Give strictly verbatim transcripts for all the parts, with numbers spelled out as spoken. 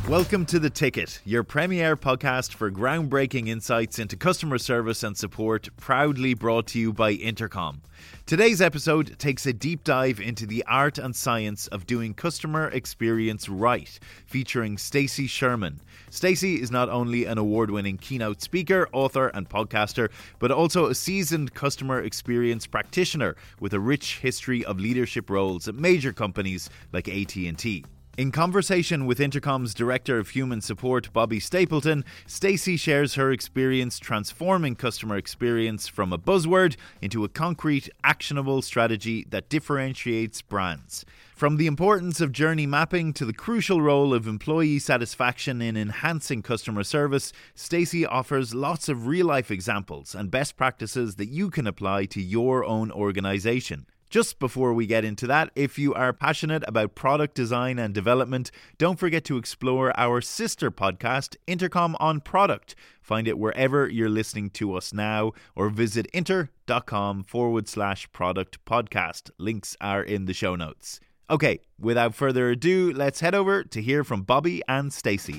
Welcome to The Ticket, your premier podcast for groundbreaking insights into customer service and support, proudly brought to you by Intercom. Today's episode takes a deep dive into the art and science of doing customer experience right, featuring Stacey Sherman. Stacey is not only an award-winning keynote speaker, author and podcaster, but also a seasoned customer experience practitioner with a rich history of leadership roles at major companies like A T and T. In conversation with Intercom's Director of Human Support, Bobby Stapleton, Stacey shares her experience transforming customer experience from a buzzword into a concrete, actionable strategy that differentiates brands. From the importance of journey mapping to the crucial role of employee satisfaction in enhancing customer service, Stacey offers lots of real-life examples and best practices that you can apply to your own organization. Just before we get into that, if you are passionate about product design and development, don't forget to explore our sister podcast, Intercom on Product. Find it wherever you're listening to us now, or visit inter.com forward slash product podcast. Links are in the show notes. Okay, without further ado, let's head over to hear from Bobby and Stacey.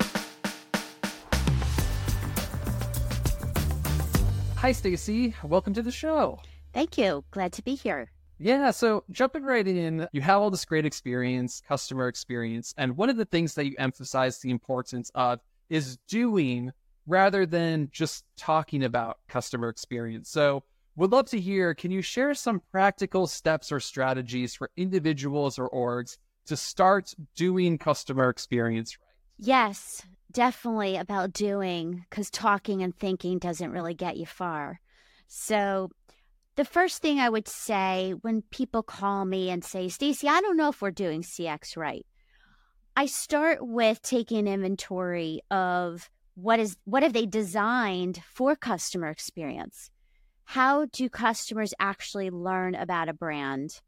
Hi, Stacey. Welcome to the show. Thank you. Glad to be here. Yeah, so jumping right in, you have all this great experience, customer experience, and one of the things that you emphasize the importance of is doing rather than just talking about customer experience. So would love to hear, can you share some practical steps or strategies for individuals or orgs to start doing customer experience right? Yes, definitely about doing, because talking and thinking doesn't really get you far. So the first thing I would say when people call me and say, Stacey, I don't know if we're doing C X right. I start with taking inventory of what is what have they designed for customer experience? How do customers actually learn about a brand?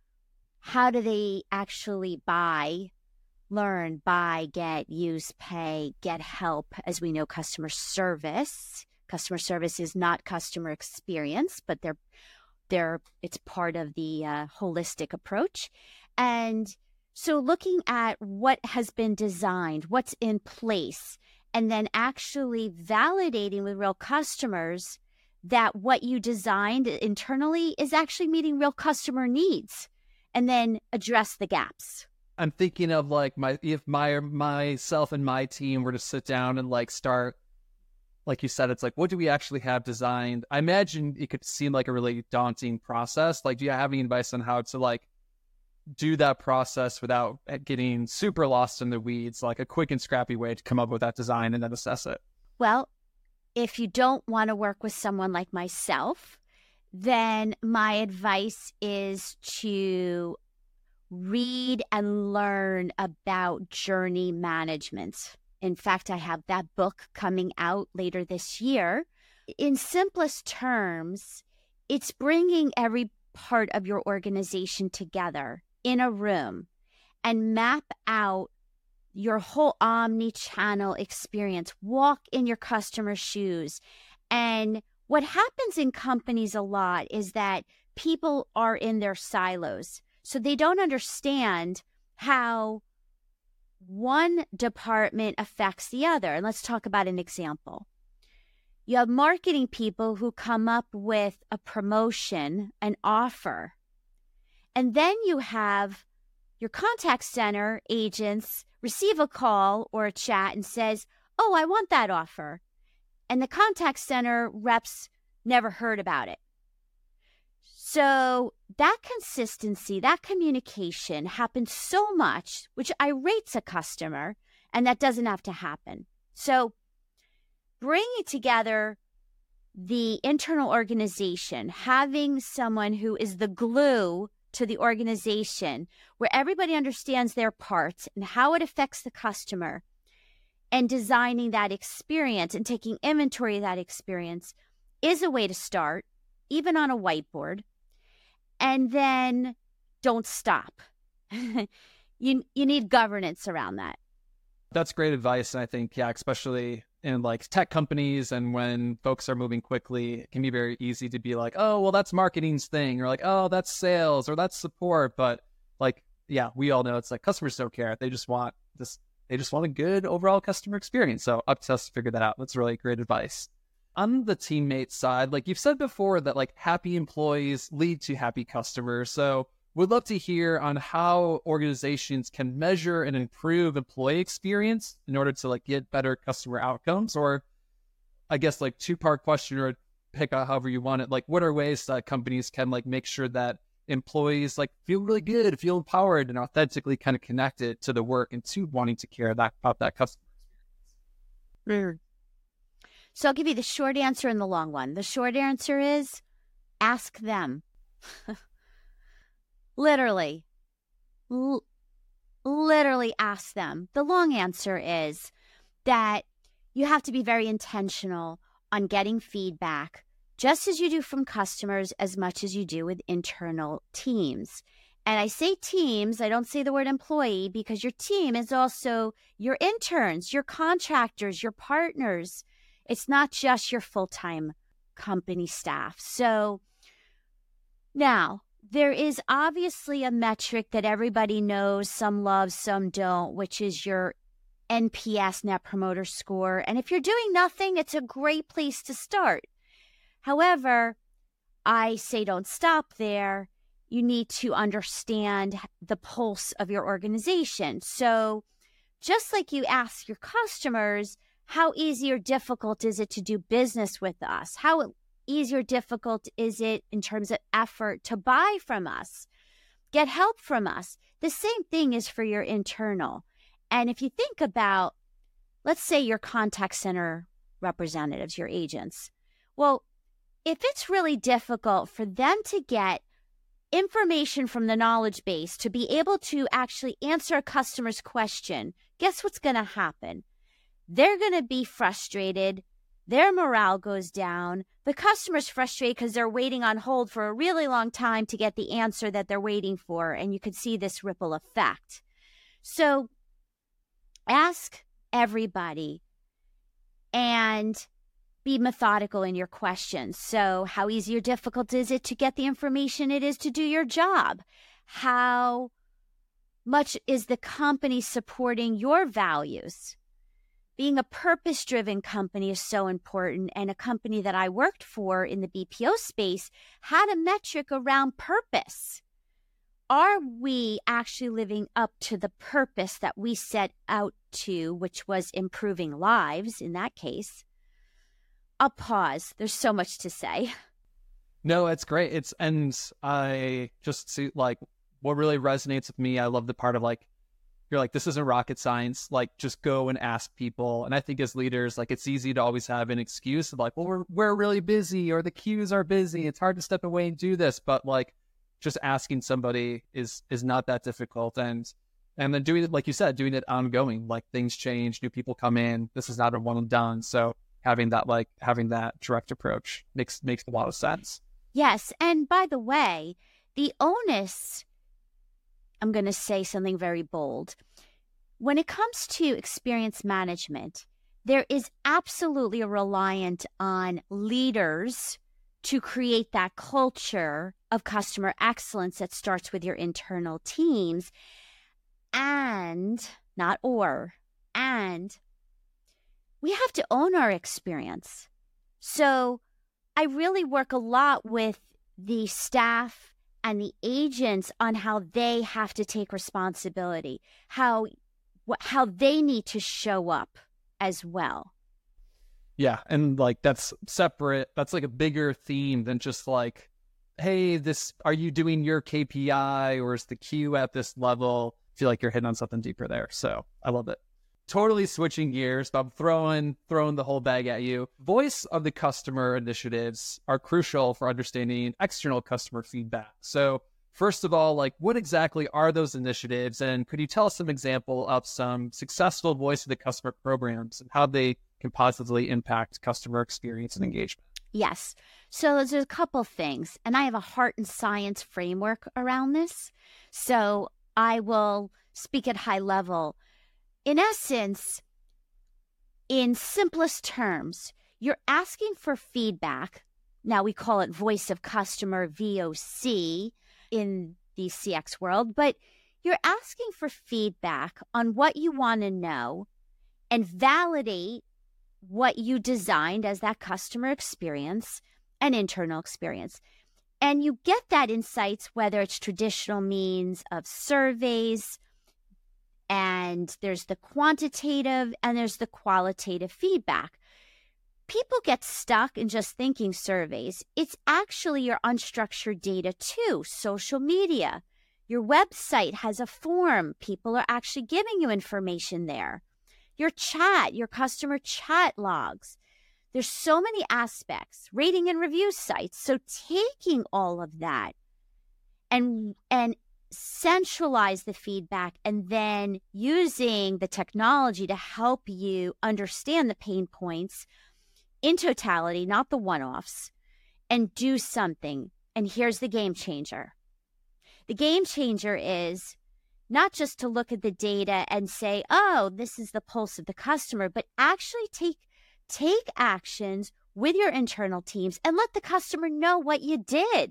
How do they actually buy, learn, buy, get, use, pay, get help? As we know, customer service. Customer service is not customer experience, but they're, they're, it's part of the uh, holistic approach. And so looking at what has been designed, what's in place, and then actually validating with real customers that what you designed internally is actually meeting real customer needs, and then address the gaps. I'm thinking of like my, if my, myself and my team were to sit down and like start, like you said, it's like, what do we actually have designed? I imagine it could seem like a really daunting process. Like, do you have any advice on how to like do that process without getting super lost in the weeds, like a quick and scrappy way to come up with that design and then assess it? Well, if you don't want to work with someone like myself, then my advice is to read and learn about journey management. In fact, I have that book coming out later this year. In simplest terms, it's bringing every part of your organization together in a room and map out your whole omni-channel experience. Walk in your customer's shoes. And what happens in companies a lot is that people are in their silos. So they don't understand how one department affects the other. And let's talk about an example. You have marketing people who come up with a promotion, an offer. And then you have your contact center agents receive a call or a chat and says, oh, I want that offer. And the contact center reps never heard about it. So that consistency, that communication happens so much, which irates a customer, and that doesn't have to happen. So bringing together the internal organization, having someone who is the glue to the organization, where everybody understands their parts and how it affects the customer, and designing that experience and taking inventory of that experience is a way to start, even on a whiteboard. And then don't stop. you you need governance around that. That's great advice. And I think, yeah, especially in like tech companies and when folks are moving quickly, it can be very easy to be like, oh, well, that's marketing's thing, or like, oh, that's sales, or that's support. But like, yeah, we all know it's like customers don't care. They just want this they just want a good overall customer experience. So up to us to figure that out. That's really great advice. On the teammate side, like you've said before, that like happy employees lead to happy customers. So we'd love to hear on how organizations can measure and improve employee experience in order to like get better customer outcomes. Or I guess like two-part question, or pick out however you want it. Like, what are ways that companies can like make sure that employees like feel really good, feel empowered, and authentically kind of connected to the work and to wanting to care that, about that customer experience? So I'll give you the short answer and the long one. The short answer is ask them. Literally. L- literally ask them. The long answer is that you have to be very intentional on getting feedback, just as you do from customers, as much as you do with internal teams. And I say teams, I don't say the word employee, because your team is also your interns, your contractors, your partners. It's not just your full-time company staff. So now, there is obviously a metric that everybody knows, some love, some don't, which is your N P S, Net Promoter Score. And if you're doing nothing, it's a great place to start. However, I say don't stop there. You need to understand the pulse of your organization. So just like you ask your customers, how easy or difficult is it to do business with us? How easy or difficult is it in terms of effort to buy from us, get help from us? The same thing is for your internal. And if you think about, let's say your contact center representatives, your agents, well, if it's really difficult for them to get information from the knowledge base to be able to actually answer a customer's question, guess what's going to happen? They're going to be frustrated. Their morale goes down. The customer's frustrated because they're waiting on hold for a really long time to get the answer that they're waiting for. And you could see this ripple effect. So ask everybody and be methodical in your questions. So how easy or difficult is it to get the information it is to do your job? How much is the company supporting your values? Being a purpose-driven company is so important, and a company that I worked for in the B P O space had a metric around purpose. Are we actually living up to the purpose that we set out to, which was improving lives in that case? I'll pause. There's so much to say. No, it's great. It's, and I just see like what really resonates with me. I love the part of like, you're like, this isn't rocket science. Like, just go and ask people. And I think as leaders, like, it's easy to always have an excuse of like, well, we're we're really busy, or the queues are busy. It's hard to step away and do this. But like, just asking somebody is is not that difficult. And and then doing it, like you said, doing it ongoing. Like, things change, new people come in. This is not a one and done. So having that like having that direct approach makes makes a lot of sense. Yes, and by the way, the onus. I'm going to say something very bold. When it comes to experience management, there is absolutely a reliance on leaders to create that culture of customer excellence that starts with your internal teams. And, not or, and we have to own our experience. So I really work a lot with the staff and the agents on how they have to take responsibility, how wh- how they need to show up as well. Yeah, and like that's separate. That's like a bigger theme than just like, hey, this, are you doing your K P I, or is the queue at this level? I feel like you're hitting on something deeper there. So I love it. Totally switching gears, but I'm throwing throwing the whole bag at you. Voice of the customer initiatives are crucial for understanding external customer feedback. So first of all, like, what exactly are those initiatives? And could you tell us some example of some successful voice of the customer programs and how they can positively impact customer experience and engagement? Yes. So there's a couple things, and I have a heart and science framework around this. So I will speak at high level. In essence, in simplest terms, you're asking for feedback. Now we call it voice of customer, V O C, in the C X world, but You're asking for feedback on what you want to know and validate what you designed as that customer experience and internal experience. And you get that insights, whether it's traditional means of surveys, and there's the quantitative and there's the qualitative feedback. People get stuck in just thinking surveys. It's actually your unstructured data too. Social media, your website has a form. People are actually giving you information there. Your chat, your customer chat logs. There's so many aspects, rating and review sites. So taking all of that and and centralize the feedback and then using the technology to help you understand the pain points in totality, not the one-offs, and do something. And here's the game changer. The game changer is not just to look at the data and say, oh, this is the pulse of the customer, but actually take take actions with your internal teams and let the customer know what you did.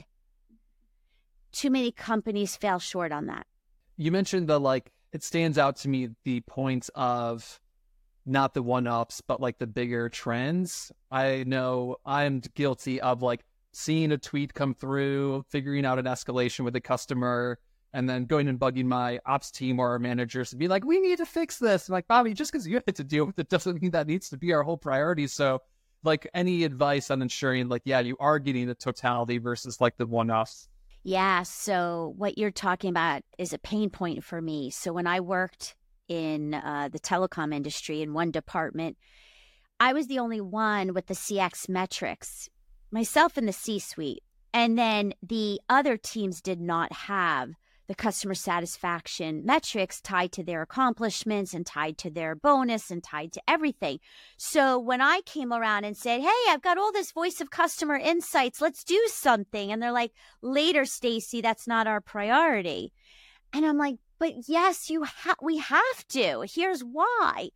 Too many companies fail short on that. You mentioned the, like, it stands out to me, the point of not the one-ups, but like the bigger trends. I know I'm guilty of like seeing a tweet come through, figuring out an escalation with a customer, and then going and bugging my ops team or our managers and be like, we need to fix this. I'm like, Bobby, just because you have to deal with it doesn't mean that needs to be our whole priority. So like, any advice on ensuring like, yeah, you are getting the totality versus like the one-offs? Yeah, so what you're talking about is a pain point for me. So when I worked in uh, the telecom industry in one department, I was the only one with the C X metrics, myself in the C-suite. And then the other teams did not have the customer satisfaction metrics tied to their accomplishments and tied to their bonus and tied to everything. So when I came around and said, hey, I've got all this voice of customer insights, let's do something. And they're like, later, Stacy, that's not our priority. And I'm like, but yes, you ha- we have to. Here's why.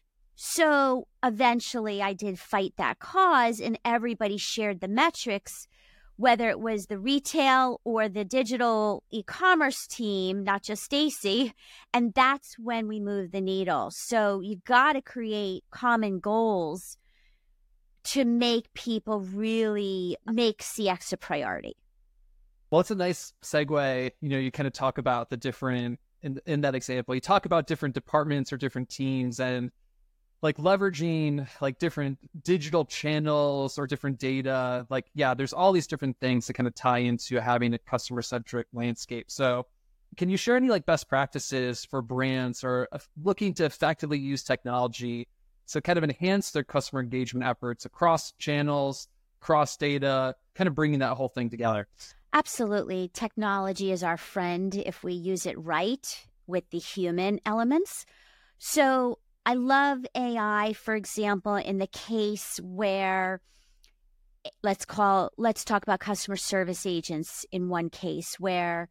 So eventually I did fight that cause and everybody shared the metrics, whether it was the retail or the digital e-commerce team, not just Stacy. And that's when we moved the needle. So you've got to create common goals to make people really make C X a priority. Well, it's a nice segue. You know, you kind of talk about the different, in, in that example, you talk about different departments or different teams and like leveraging like different digital channels or different data. Like, yeah, there's all these different things that kind of tie into having a customer-centric landscape. So can you share any like best practices for brands or uh, looking to effectively use technology to kind of enhance their customer engagement efforts across channels, cross data, kind of bringing that whole thing together? Absolutely. Technology is our friend if we use it right with the human elements. So I love A I, for example, in the case where let's call, let's talk about customer service agents in one case where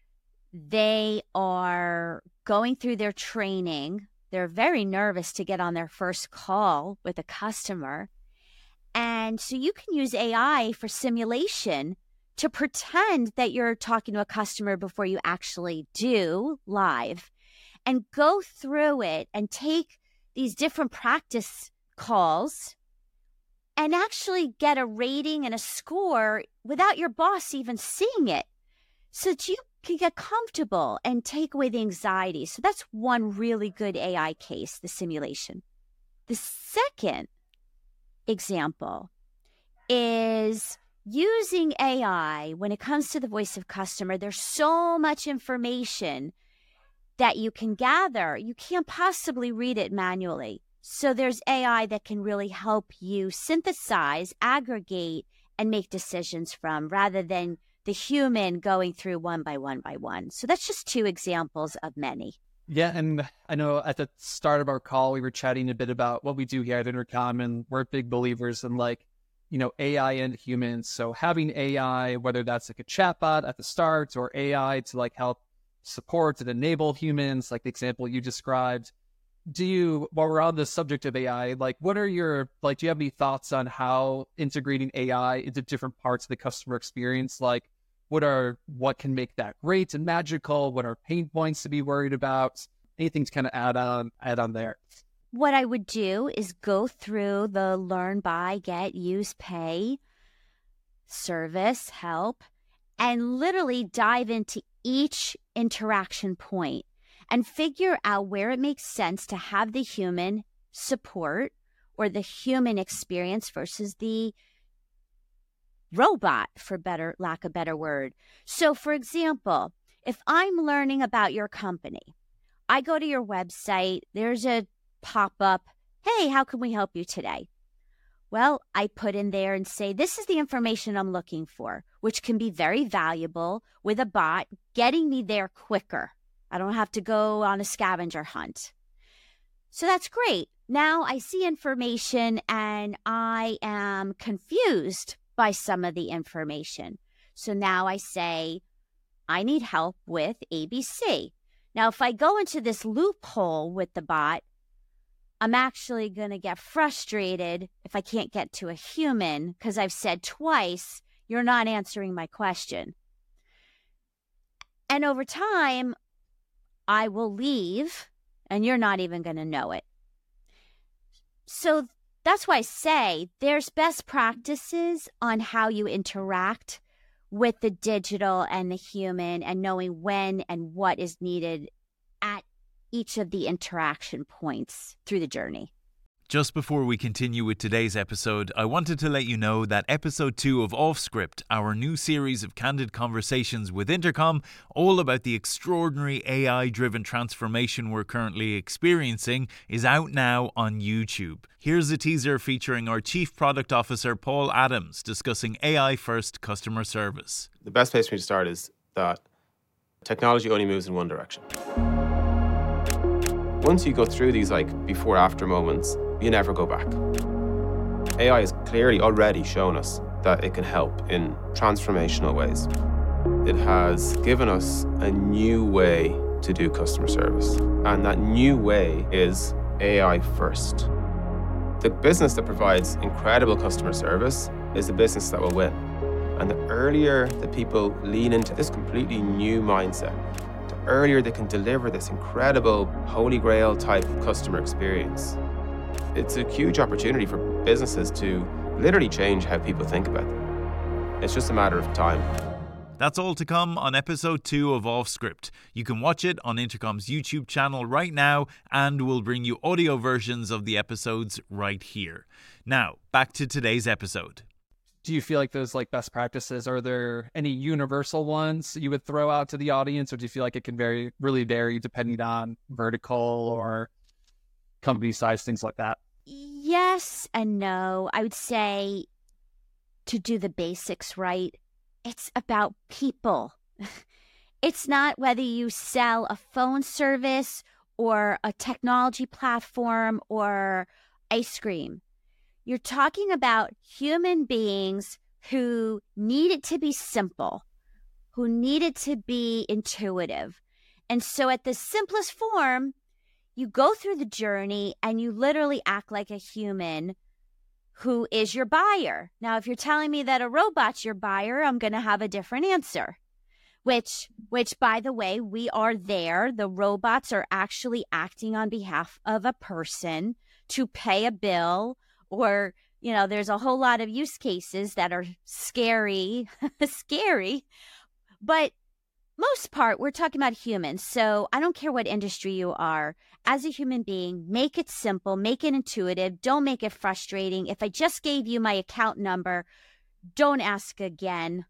they are going through their training. They're very nervous to get on their first call with a customer. And so you can use A I for simulation to pretend that you're talking to a customer before you actually do live and go through it and take these different practice calls and actually get a rating and a score without your boss even seeing it so that you can get comfortable and take away the anxiety. So that's one really good A I case, the simulation. The second example is using A I when it comes to the voice of customer. There's so much information that you can gather. You can't possibly read it manually. So there's A I that can really help you synthesize, aggregate, and make decisions from, rather than the human going through one by one by one. So that's just two examples of many. Yeah, and I know at the start of our call, we were chatting a bit about what we do here at Intercom, and we're big believers in like, you know, A I and humans. So having A I, whether that's like a chatbot at the start or A I to like help support and enable humans, like the example you described. Do you, while we're on the subject of A I, like what are your, like, do you have any thoughts on how integrating A I into different parts of the customer experience? Like What are what can make that great and magical? What are pain points to be worried about? Anything to kind of add on add on there? What I would do is go through the learn, buy, get, use, pay, service, help, and literally dive into each interaction point and figure out where it makes sense to have the human support or the human experience versus the robot, for better lack of better word. So, for example, if I'm learning about your company, I go to your website, there's a pop-up, hey, how can we help you today? Well, I put in there and say, this is the information I'm looking for, which can be very valuable with a bot, getting me there quicker. I don't have to go on a scavenger hunt. So that's great. Now I see information and I am confused by some of the information. So now I say, I need help with A B C. Now, if I go into this loophole with the bot, I'm actually going to get frustrated if I can't get to a human because I've said twice, you're not answering my question. And over time, I will leave and you're not even going to know it. So that's why I say there's best practices on how you interact with the digital and the human and knowing when and what is needed at each of the interaction points through the journey. Just before we continue with today's episode, I wanted to let you know that episode two of Off Script, our new series of candid conversations with Intercom, all about the extraordinary A I-driven transformation we're currently experiencing, is out now on YouTube. Here's a teaser featuring our Chief Product Officer, Paul Adams, discussing A I-first customer service. The best place for me to start is that technology only moves in one direction. Once you go through these like before-after moments, you never go back. A I has clearly already shown us that it can help in transformational ways. It has given us a new way to do customer service. And that new way is A I first. The business that provides incredible customer service is the business that will win. And the earlier that people lean into this completely new mindset, the earlier they can deliver this incredible holy grail type of customer experience. It's a huge opportunity for businesses to literally change how people think about them. It's just a matter of time. That's all to come on episode two of Off Script. You can watch it on Intercom's YouTube channel right now, and we'll bring you audio versions of the episodes right here. Now, back to today's episode. Do you feel like those like best practices, are there any universal ones you would throw out to the audience, or do you feel like it can vary, really vary depending on vertical or company size, things like that? Yes and no. I would say to do the basics right, it's about people. It's not whether you sell a phone service or a technology platform or ice cream. You're talking about human beings who need it to be simple, who need it to be intuitive. And so at the simplest form, you go through the journey and you literally act like a human who is your buyer. Now, if you're telling me that a robot's your buyer, I'm going to have a different answer, which, which, by the way, we are there. The robots are actually acting on behalf of a person to pay a bill, or, you know, there's a whole lot of use cases that are scary, scary, but most part, we're talking about humans. So I don't care what industry you are. As a human being, make it simple, make it intuitive. Don't make it frustrating. If I just gave you my account number, don't ask again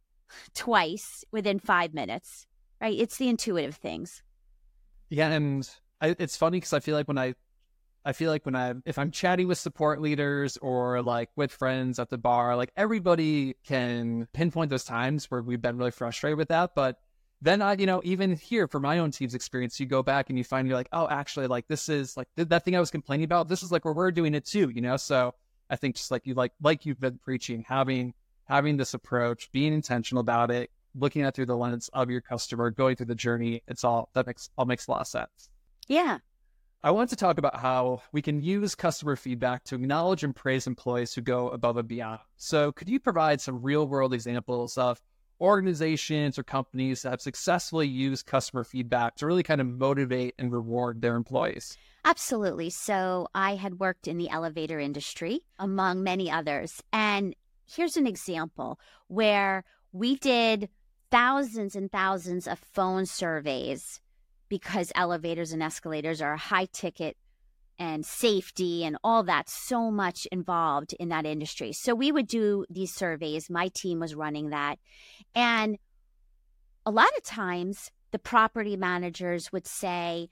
twice within five minutes, right? It's the intuitive things. Yeah, and I, it's funny because I feel like when I, I feel like when I, if I'm chatting with support leaders or like with friends at the bar, like everybody can pinpoint those times where we've been really frustrated with that, but then, I, you know, even here for my own team's experience, you go back and you find you're like, oh, actually, like this is like th- that thing I was complaining about. This is like where we're doing it too, you know? So I think just like you like, like you've been preaching, having, having this approach, being intentional about it, looking at it through the lens of your customer, going through the journey. It's all, that makes, all makes a lot of sense. Yeah. I want to talk about how we can use customer feedback to acknowledge and praise employees who go above and beyond. So could you provide some real world examples of organizations or companies that have successfully used customer feedback to really kind of motivate and reward their employees? Absolutely. So I had worked in the elevator industry, among many others. And here's an example where we did thousands and thousands of phone surveys because elevators and escalators are a high ticket and safety and all that, so much involved in that industry. So we would do these surveys. My team was running that. And a lot of times the property managers would say,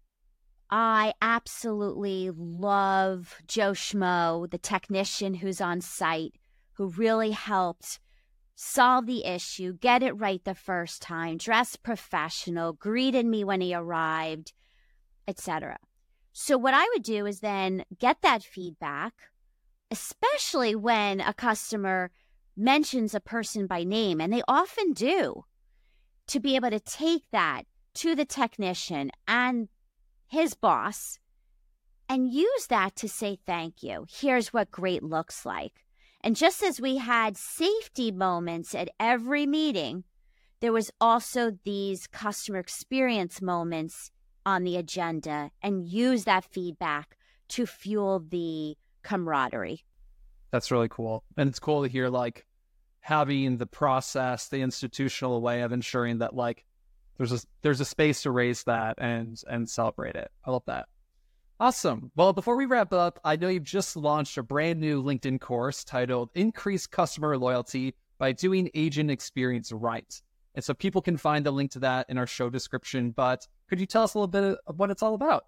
I absolutely love Joe Schmo, the technician who's on site, who really helped solve the issue, get it right the first time, dressed professional, greeted me when he arrived, et cetera. So what I would do is then get that feedback, especially when a customer mentions a person by name, and they often do, to be able to take that to the technician and his boss and use that to say thank you. Here's what great looks like. And just as we had safety moments at every meeting, there was also these customer experience moments on the agenda, and use that feedback to fuel the camaraderie. That's really cool. And it's cool to hear like having the process, the institutional way of ensuring that like there's a, there's a space to raise that and, and celebrate it. I love that. Awesome. Well, before we wrap up, I know you've just launched a brand new LinkedIn course titled Increase Customer Loyalty by Doing Agent Experience Right. And so people can find the link to that in our show description, but could you tell us a little bit of what it's all about?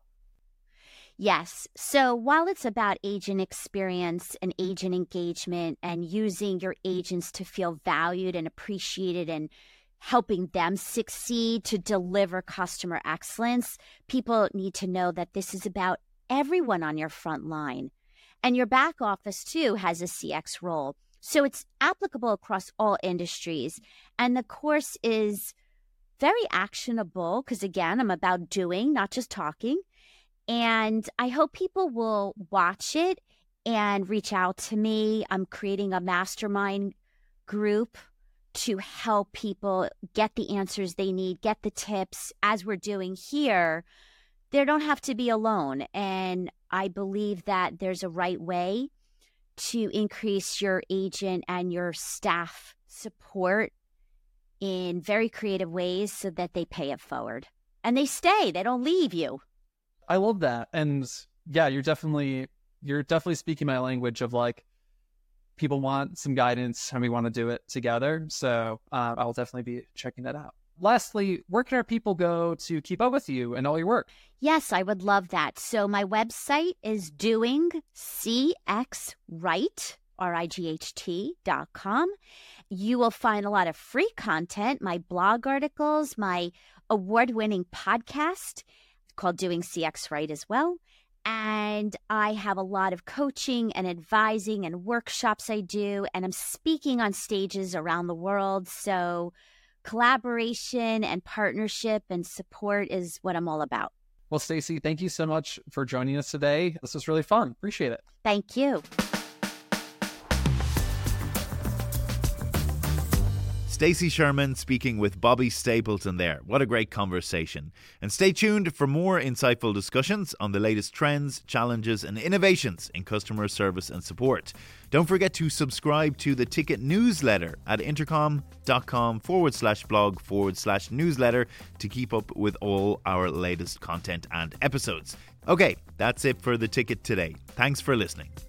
Yes. So while it's about agent experience and agent engagement and using your agents to feel valued and appreciated and helping them succeed to deliver customer excellence, people need to know that this is about everyone on your front line. And your back office, too, has a C X role. So it's applicable across all industries. And the course is very actionable because, again, I'm about doing, not just talking. And I hope people will watch it and reach out to me. I'm creating a mastermind group to help people get the answers they need, get the tips, as we're doing here. They don't have to be alone. And I believe that there's a right way to increase your agent and your staff support in very creative ways so that they pay it forward. And they stay, they don't leave you. I love that. And yeah, you're definitely, you're definitely speaking my language of like, people want some guidance and we want to do it together. So uh, I'll definitely be checking that out. Lastly, where can our people go to keep up with you and all your work? Yes, I would love that. So my website is doing C X right, R I G H T dot com. You will find a lot of free content, my blog articles, my award-winning podcast called Doing C X Right as well. And I have a lot of coaching and advising and workshops I do, and I'm speaking on stages around the world. So collaboration and partnership and support is what I'm all about. Well, Stacey, thank you so much for joining us today. This was really fun. Appreciate it. Thank you. Stacey Sherman speaking with Bobby Stapleton there. What a great conversation. And stay tuned for more insightful discussions on the latest trends, challenges and innovations in customer service and support. Don't forget to subscribe to the Ticket newsletter at intercom.com forward slash blog forward slash newsletter to keep up with all our latest content and episodes. Okay, that's it for the Ticket today. Thanks for listening.